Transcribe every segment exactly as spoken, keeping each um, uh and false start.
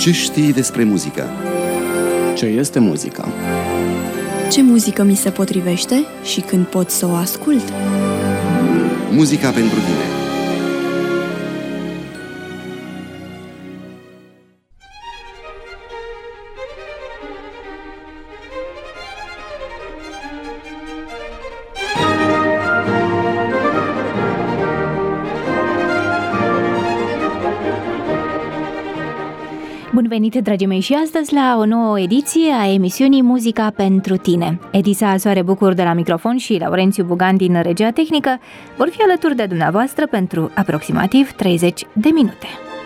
Ce știi despre muzică? Ce este muzica? Ce muzică mi se potrivește și când pot să o ascult? Muzica pentru tine. Bun venit, dragii mei, și astăzi la o nouă ediție a emisiunii Muzica pentru tine. Edisa Soare Bucur de la microfon și Laurențiu Bugan din regia tehnică vor fi alături de dumneavoastră pentru aproximativ treizeci de minute.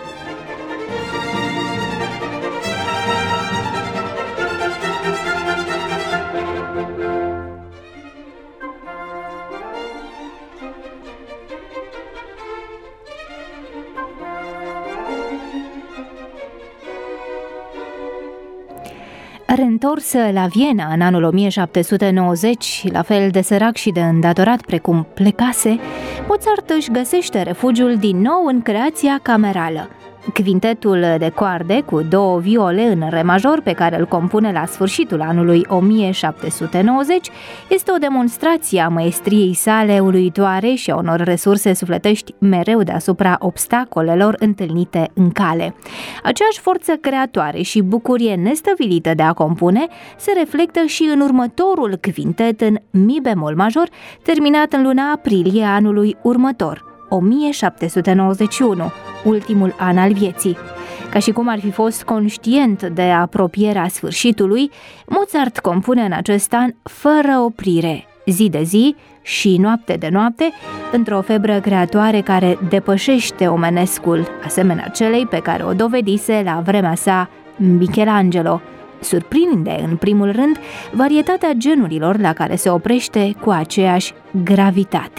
Reîntors la Viena în anul o mie șapte sute nouăzeci, la fel de sărac și de îndatorat precum plecase, Mozart își găsește refugiul din nou în creația camerală. Quintetul de coarde cu două viole în re major, pe care îl compune la sfârșitul anului o mie șapte sute nouăzeci, este o demonstrație a măestriei sale uluitoare și a unor resurse sufletești mereu deasupra obstacolelor întâlnite în cale. Aceeași forță creatoare și bucurie nestăvilită de a compune se reflectă și în următorul quintet în mi bemol major, terminat în luna aprilie anului următor, o mie șapte sute nouăzeci și unu, ultimul an al vieții. Ca și cum ar fi fost conștient de apropierea sfârșitului, Mozart compune în acest an fără oprire, zi de zi și noapte de noapte, într-o febră creatoare care depășește omenescul, asemenea celei pe care o dovedise la vremea sa Michelangelo. Surprinde, în primul rând, varietatea genurilor la care se oprește cu aceeași gravitate.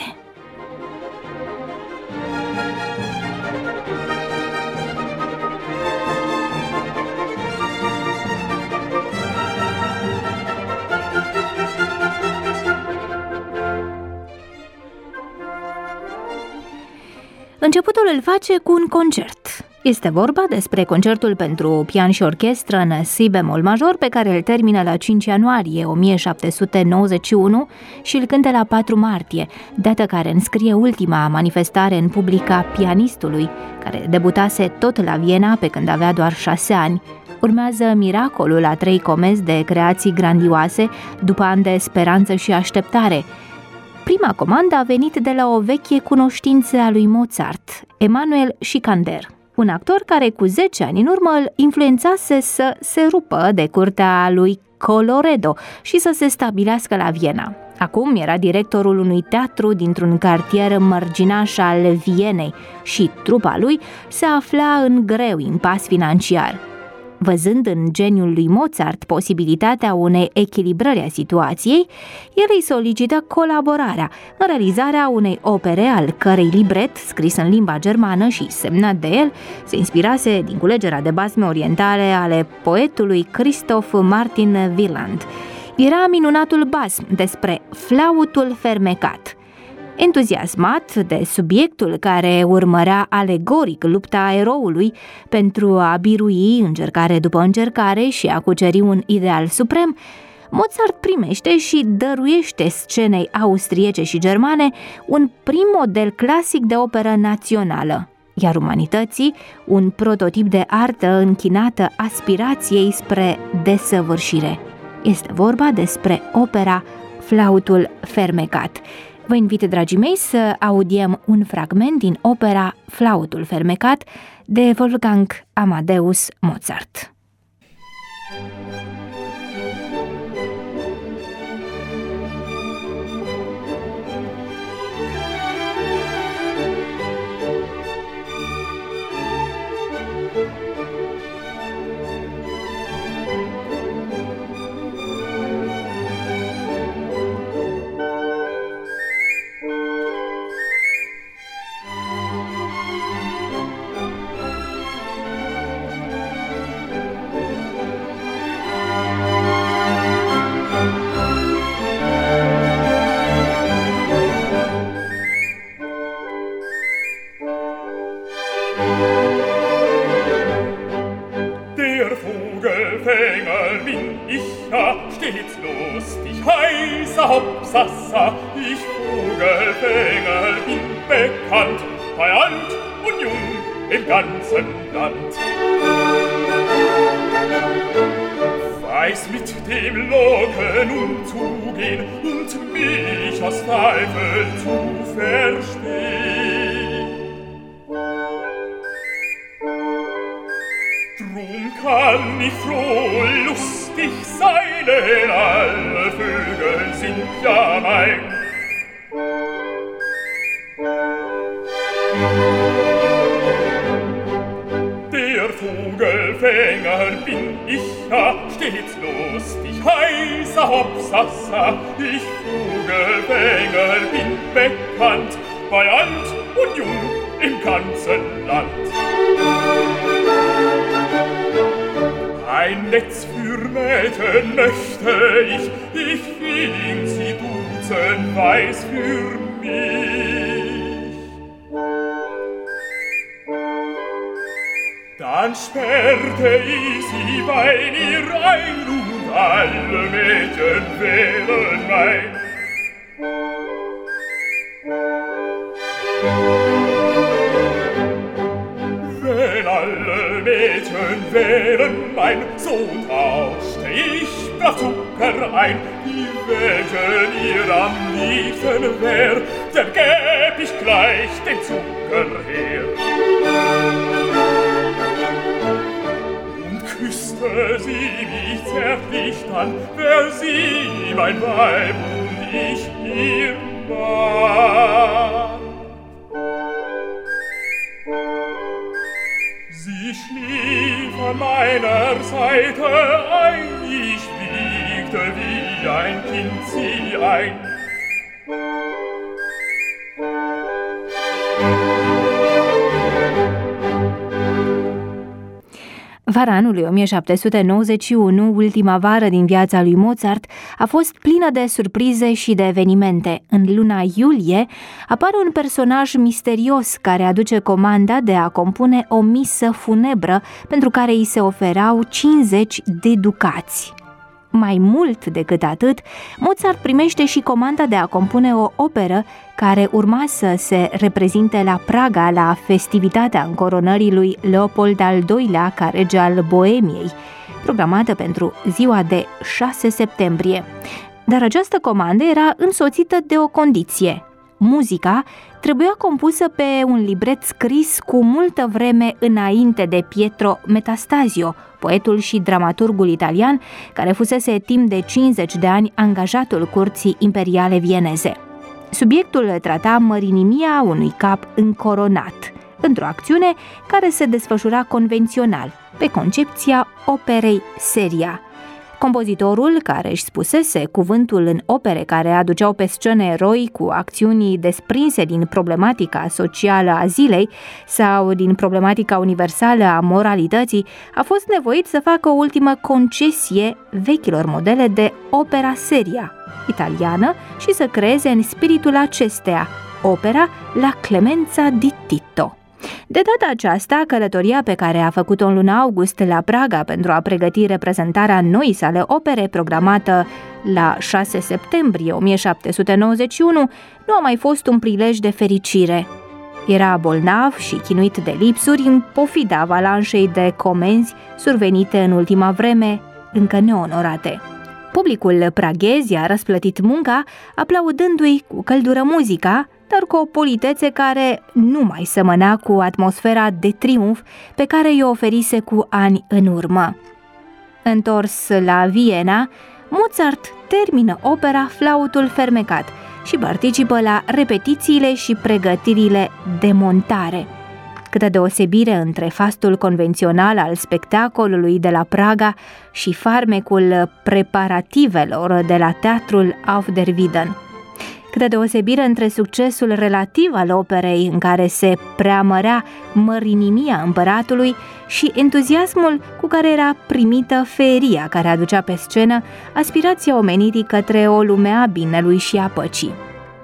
Începutul îl face cu un concert. Este vorba despre concertul pentru pian și orchestră în si bemol major, pe care îl termină la cinci ianuarie o mie șapte sute nouăzeci și unu și îl cântă la patru martie, dată care înscrie ultima manifestare în public a pianistului, care debutase tot la Viena pe când avea doar șase ani. Urmează miracolul a trei comenzi de creații grandioase, după ani de speranță și așteptare. Prima comandă a venit de la o veche cunoștință a lui Mozart, Emanuel Schikaneder, un actor care cu zece ani în urmă îl influențase să se rupă de curtea lui Colloredo și să se stabilească la Viena. Acum era directorul unui teatru dintr-un cartier mărginaș al Vienei și trupa lui se afla în greu impas financiar. Văzând în geniul lui Mozart posibilitatea unei echilibrări a situației, el îi solicită colaborarea în realizarea unei opere al cărei libret, scris în limba germană și semnat de el, se inspirase din culegerea de basme orientale ale poetului Christoph Martin Wieland. Era minunatul basm despre flautul fermecat. Entuziasmat de subiectul care urmărea alegoric lupta eroului pentru a birui încercare după încercare și a cuceri un ideal suprem, Mozart primește și dăruiește scenei austriece și germane un prim model clasic de operă națională, iar umanității un prototip de artă închinată aspirației spre desăvârșire. Este vorba despre opera Flautul fermecat. Vă invit, dragii mei, să audiem un fragment din opera Flautul fermecat de Wolfgang Amadeus Mozart. Vogelfänger bin ich ja stets lustig, heißer Hopsassa, ich Vogelfänger bin bekannt, bei alt und jung im ganzen Land. Weiß mit dem Locken umzugehen und mich aus Zweifel zu verstehen. Drum kann ich froh lustig sein, denn alle Vögel sind ja mein. Der Vogelfänger bin ich ja stets lustig, heißer Hopsassa, ich Vogelfänger bin bekannt, bei alt und jung im ganzen Land. Ein Netz für Mädchen möchte ich, ich fing sie duzenweis für mich. Dann sperrte ich sie bei mir ein und alle Mädchen wären mein. Wenn alle Mädchen wären mein, so tauschte ich brav Zucker ein, die welchen ihr am liebsten wär, der gäb ich gleich den Zucker her. Und küsste sie mich zärtlich dann, wär sie mein Weib und ich ihr Mann. Sie schlief an meiner Seite ein, ich wiegte wie ein Kind sie ein. Vara anului o mie șapte sute nouăzeci și unu, ultima vară din viața lui Mozart, a fost plină de surprize și de evenimente. În luna iulie apare un personaj misterios care aduce comanda de a compune o misă funebră pentru care îi se oferau cincizeci de ducați. Mai mult decât atât, Mozart primește și comanda de a compune o operă care urma să se reprezinte la Praga la festivitatea încoronării lui Leopold al doilea ca rege al Boemiei, programată pentru ziua de șase septembrie. Dar această comandă era însoțită de o condiție. Muzica trebuia compusă pe un libret scris cu multă vreme înainte de Pietro Metastasio, poetul și dramaturgul italian, care fusese timp de cincizeci de ani angajatul curții imperiale vieneze. Subiectul trata mărinimia unui cap încoronat, într-o acțiune care se desfășura convențional, pe concepția operei seria. Compozitorul, care își spusese cuvântul în opere care aduceau pe scenă eroi cu acțiuni desprinse din problematica socială a zilei sau din problematica universală a moralității, a fost nevoit să facă o ultimă concesie vechilor modele de opera seria italiană și să creeze în spiritul acesteia opera La Clemenza di Tito. De data aceasta, călătoria pe care a făcut-o în luna august la Praga pentru a pregăti reprezentarea noii sale opere programată la șase septembrie o mie șapte sute nouăzeci și unu nu a mai fost un prilej de fericire. Era bolnav și chinuit de lipsuri în pofida avalanșei de comenzi survenite în ultima vreme, încă neonorate. Publicul praghez i-a răsplătit munca, aplaudându-i cu căldură muzica, dar cu o politețe care nu mai semăna cu atmosfera de triumf pe care i-o oferise cu ani în urmă. Întors la Viena, Mozart termină opera Flautul fermecat și participă la repetițiile și pregătirile de montare. Câtă deosebire între fastul convențional al spectacolului de la Praga și farmecul preparativelor de la teatrul Auf der Wieden. Câtă deosebire între succesul relativ al operei în care se preamărea mărinimia împăratului și entuziasmul cu care era primită feria care aducea pe scenă aspirația omenirii către o lume a binelui și a păcii.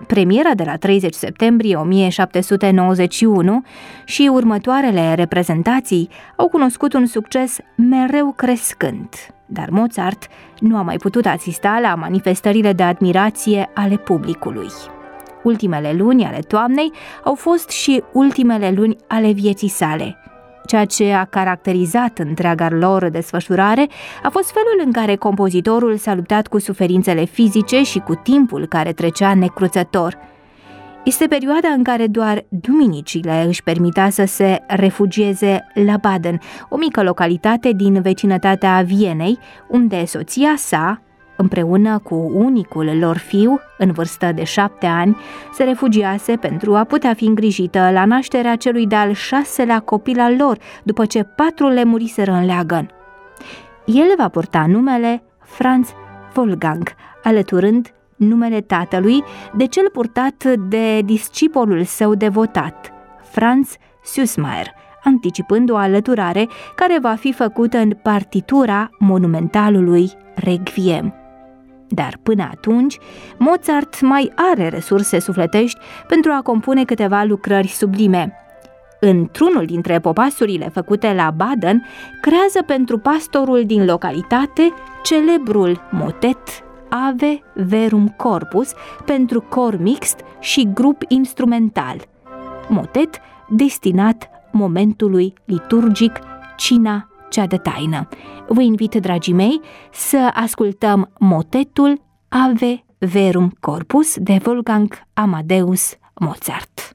premiera de la treizeci septembrie o mie șapte sute nouăzeci și unu și următoarele reprezentații au cunoscut un succes mereu crescând, dar Mozart nu a mai putut asista la manifestările de admirație ale publicului. Ultimele luni ale toamnei au fost și ultimele luni ale vieții sale. Ceea ce a caracterizat întreaga lor desfășurare a fost felul în care compozitorul s-a luptat cu suferințele fizice și cu timpul care trecea necruțător. Este perioada în care doar duminicile își permita să se refugieze la Baden, o mică localitate din vecinătatea Vienei, unde soția sa, împreună cu unicul lor fiu, în vârstă de șapte ani, se refugiase pentru a putea fi îngrijită la nașterea celui de-al șaselea copil al lor, după ce patru le muriseră în leagăn. El va purta numele Franz Wolfgang, alăturând numele tatălui de cel purtat de discipolul său devotat, Franz Süssmayer, anticipând o alăturare care va fi făcută în partitura monumentalului Requiem. Dar până atunci, Mozart mai are resurse sufletești pentru a compune câteva lucrări sublime. Într-unul dintre popasurile făcute la Baden, creează pentru pastorul din localitate celebrul motet Ave Verum Corpus pentru cor mixt și grup instrumental, motet destinat momentului liturgic, cina cea de taină. Vă invit, dragii mei, să ascultăm motetul Ave Verum Corpus de Wolfgang Amadeus Mozart.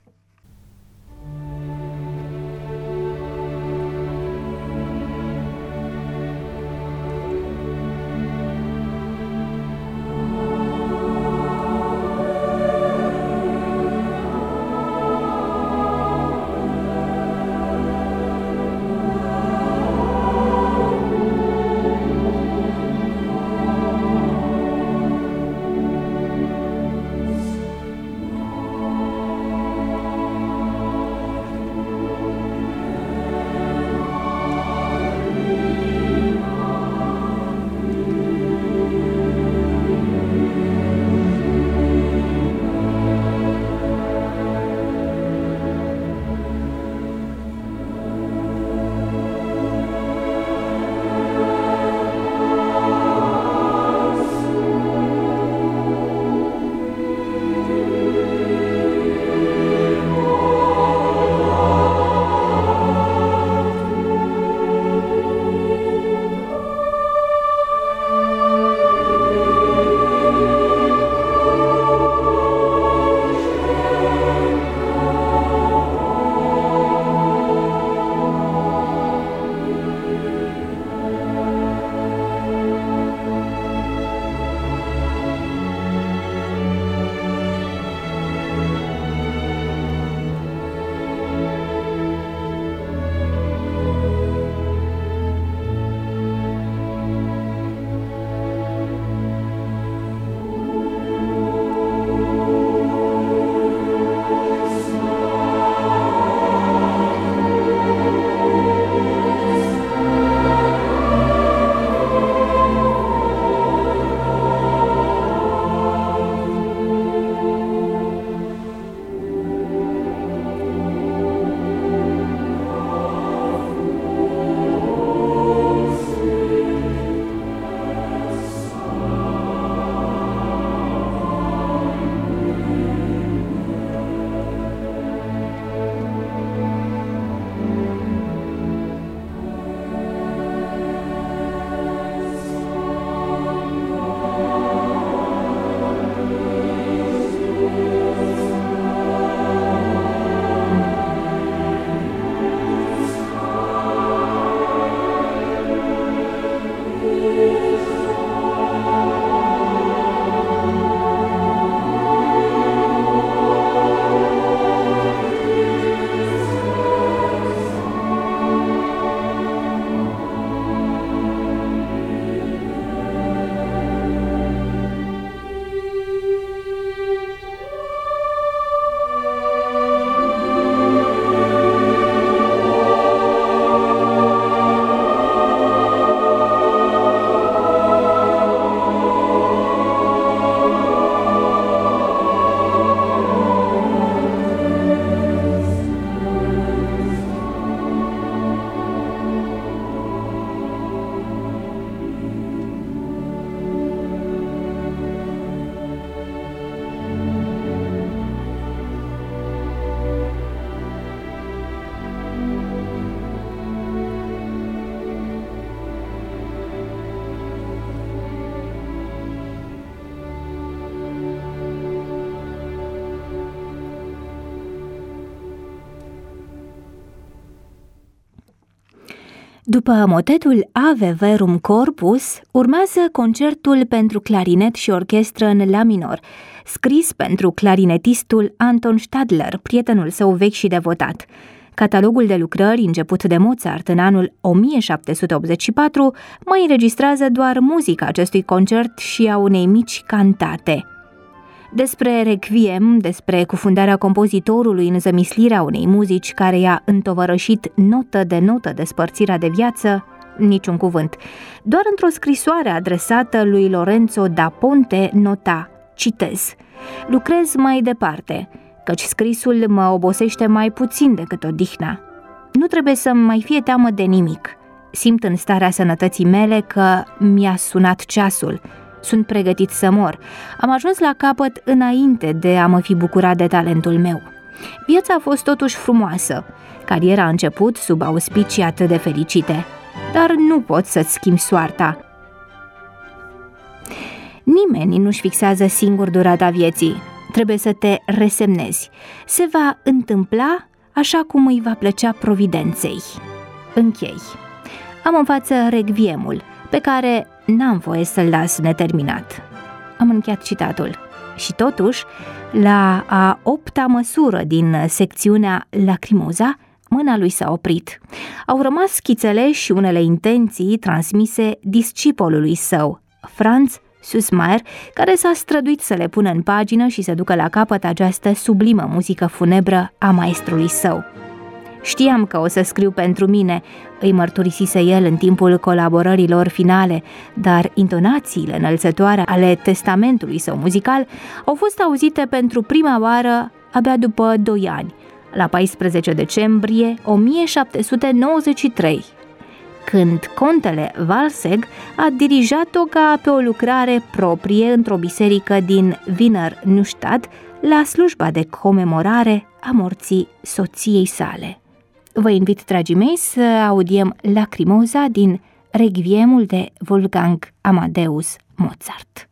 După motetul Ave Verum Corpus, urmează concertul pentru clarinet și orchestră în la minor, scris pentru clarinetistul Anton Stadler, prietenul său vechi și devotat. Catalogul de lucrări, început de Mozart în anul o mie șapte sute optzeci și patru, mai înregistrează doar muzica acestui concert și a unei mici cantate. Despre Requiem, despre cufundarea compozitorului în zămislirea unei muzici care i-a întovărășit notă de notă despărțirea de viață, niciun cuvânt. Doar într-o scrisoare adresată lui Lorenzo da Ponte nota, citez: lucrez mai departe, căci scrisul mă obosește mai puțin decât odihna. Nu trebuie să mai fie teamă de nimic. Simt în starea sănătății mele că mi-a sunat ceasul. Sunt pregătit să mor. Am ajuns la capăt înainte de a mă fi bucurat de talentul meu. Viața a fost totuși frumoasă. Cariera a început sub auspicii atât de fericite. Dar nu poți să-ți schimbi soarta. Nimeni nu-și fixează singur durata vieții. Trebuie să te resemnezi. Se va întâmpla așa cum îi va plăcea providenței. Închei. Am în față Requiemul, pe care n-am voie să-l las neterminat. Am încheiat citatul. Și totuși, la a opta măsură din secțiunea Lacrimosa, mâna lui s-a oprit. Au rămas schițele și unele intenții transmise discipolului său, Franz Süssmayer, care s-a străduit să le pună în pagină și să ducă la capăt această sublimă muzică funebră a maestrului său. Știam că o să scriu pentru mine, îi mărturisise el în timpul colaborărilor finale, dar intonațiile înălțătoare ale testamentului său muzical au fost auzite pentru prima oară abia după doi ani, la paisprezece decembrie o mie șapte sute nouăzeci și trei, când contele Walsegg a dirijat-o ca pe o lucrare proprie într-o biserică din Wiener Neustadt la slujba de comemorare a morții soției sale. Vă invit, dragii mei, să audiem Lacrimosa din Requiemul de Wolfgang Amadeus Mozart.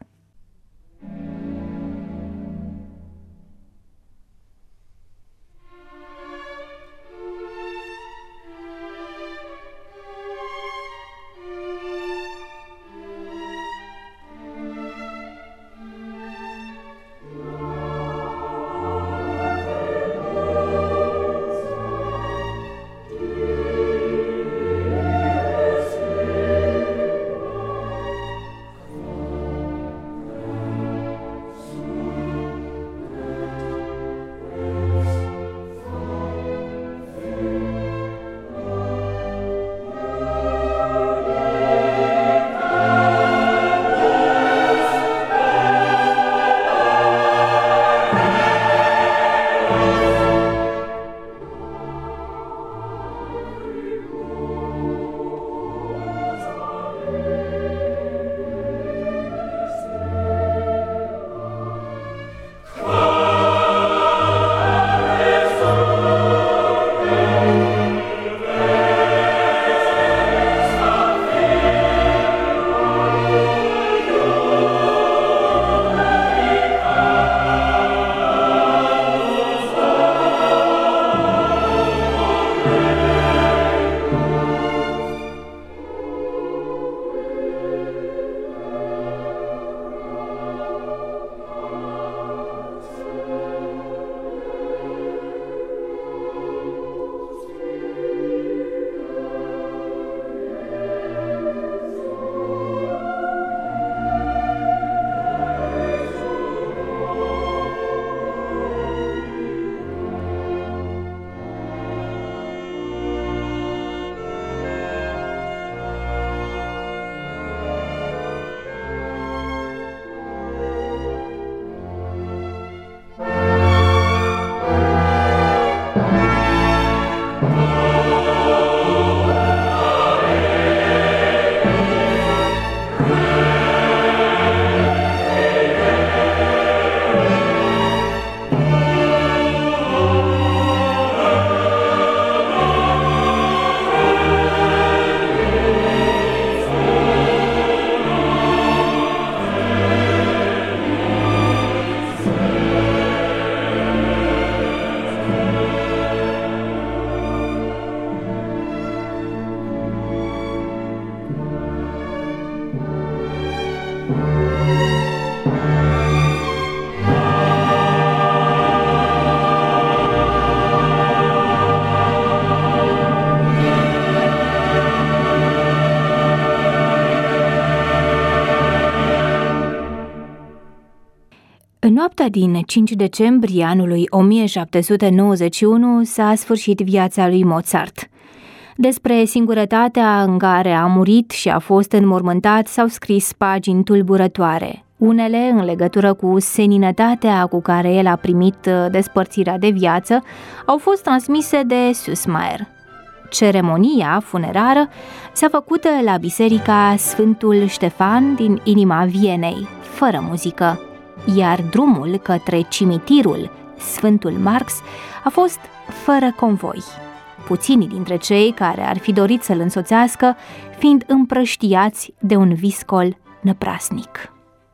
În noaptea din cinci decembrie anului o mie șapte sute nouăzeci și unu s-a sfârșit viața lui Mozart. Despre singurătatea în care a murit și a fost înmormântat s-au scris pagini tulburătoare, unele în legătură cu seninătatea cu care el a primit despărțirea de viață au fost transmise de Süssmayer. Ceremonia funerară s-a făcut la biserica Sfântul Ștefan din inima Vienei, fără muzică, iar drumul către cimitirul Sfântul Marx a fost fără convoi, puțini dintre cei care ar fi dorit să-l însoțească fiind împrăștiați de un viscol năprasnic.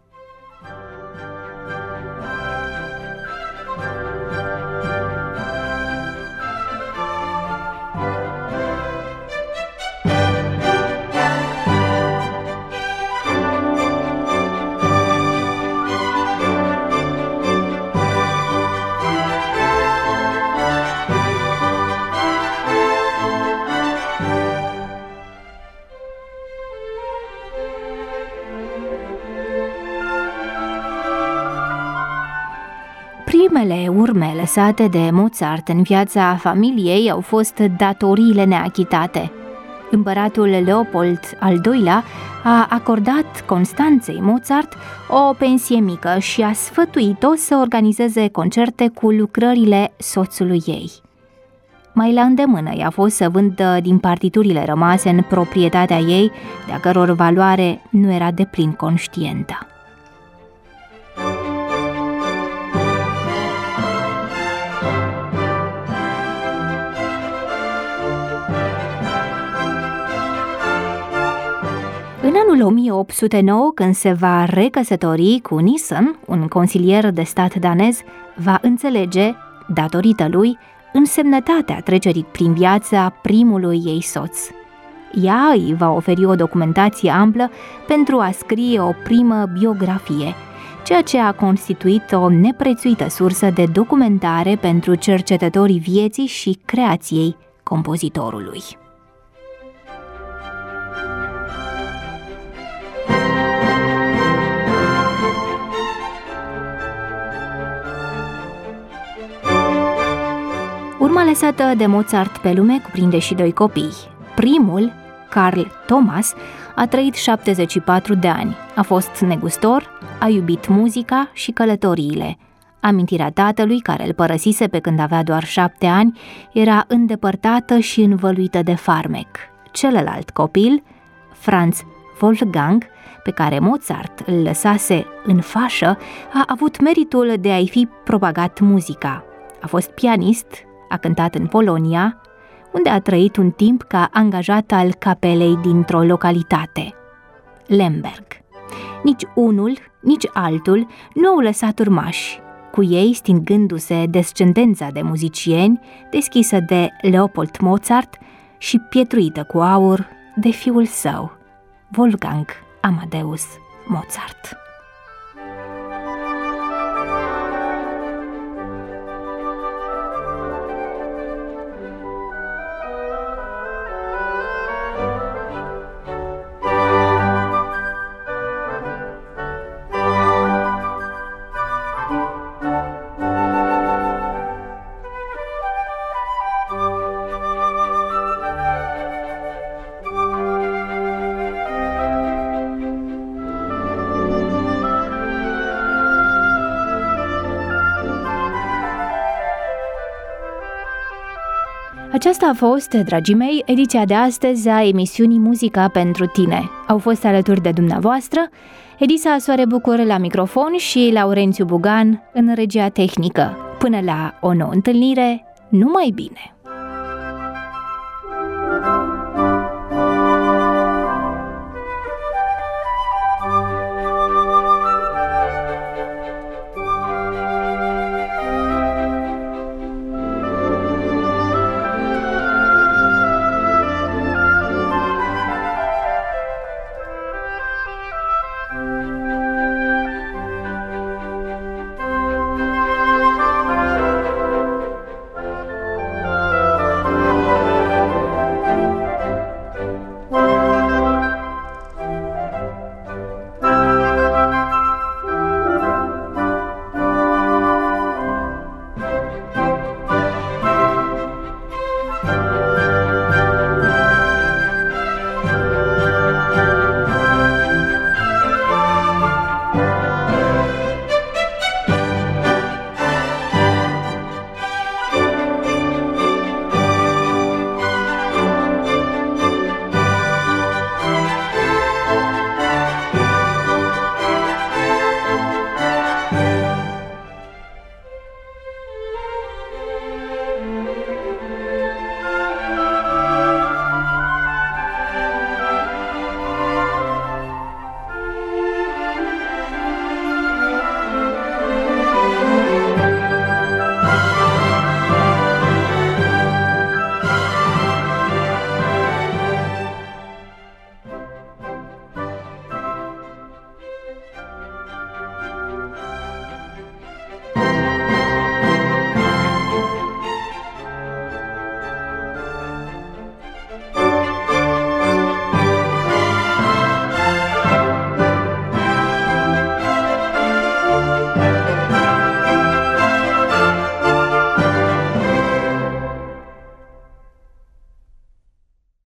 Primele urme lăsate de Mozart în viața familiei au fost datoriile neachitate. Împăratul Leopold al doilea a acordat Constanței Mozart o pensie mică și a sfătuit-o să organizeze concerte cu lucrările soțului ei. Mai la îndemână i-a fost să vândă din partiturile rămase în proprietatea ei, de-a căror valoare nu era deplin conștientă. În anul o mie opt sute nouă, când se va recăsători cu Nissen, un consilier de stat danez, va înțelege, datorită lui, însemnătatea trecerii prin viața primului ei soț. Ea îi va oferi o documentație amplă pentru a scrie o primă biografie, ceea ce a constituit o neprețuită sursă de documentare pentru cercetătorii vieții și creației compozitorului. Urma lăsată de Mozart pe lume cuprinde și doi copii. Primul, Carl Thomas, a trăit șaptezeci și patru de ani. A fost negustor, a iubit muzica și călătoriile. Amintirea tatălui, care îl părăsise pe când avea doar șapte ani, era îndepărtată și învăluită de farmec. Celălalt copil, Franz Wolfgang, pe care Mozart îl lăsase în fașă, a avut meritul de a-i fi propagat muzica. A fost pianist, a cântat în Polonia, unde a trăit un timp ca angajat al capelei dintr-o localitate, Lemberg. Nici unul, nici altul nu au lăsat urmași, cu ei stingându-se descendența de muzicieni deschisă de Leopold Mozart și pietruită cu aur de fiul său, Wolfgang Amadeus Mozart. Aceasta a fost, dragii mei, ediția de astăzi a emisiunii Muzica pentru tine. Au fost alături de dumneavoastră Edisa Soare Bucur la microfon și Laurențiu Bugan în regia tehnică. Până la o nouă întâlnire, numai bine!